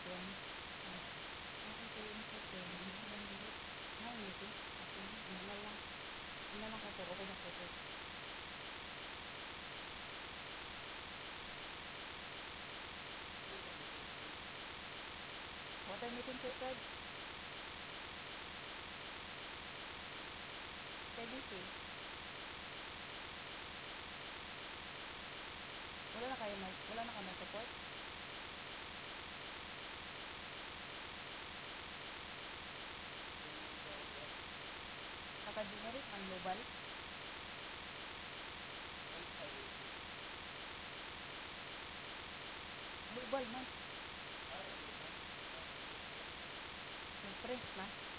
Yan. Okay kayo yung sir. Ngayon, ito. Ako, ano na lang. Ano na lang ko, sir. Okay na po, sir. Water meeting, sir, Fred. KBC. Wala na kayo support? Naka-generic, ang global. Global man. Siyempre, na.